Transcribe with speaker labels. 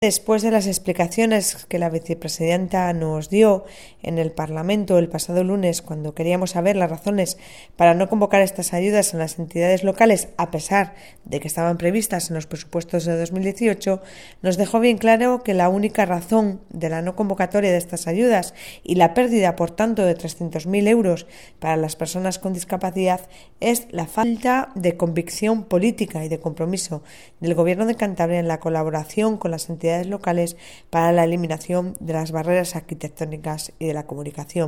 Speaker 1: Después de las explicaciones que la vicepresidenta nos dio en el Parlamento el pasado lunes, cuando queríamos saber las razones para no convocar estas ayudas en las entidades locales, a pesar de que estaban previstas en los presupuestos de 2018, nos dejó bien claro que la única razón de la no convocatoria de estas ayudas y la pérdida, por tanto, de 300.000 euros para las personas con discapacidad es la falta de convicción política y de compromiso del Gobierno de Cantabria en la colaboración con las entidades locales para la eliminación de las barreras arquitectónicas y de la comunicación.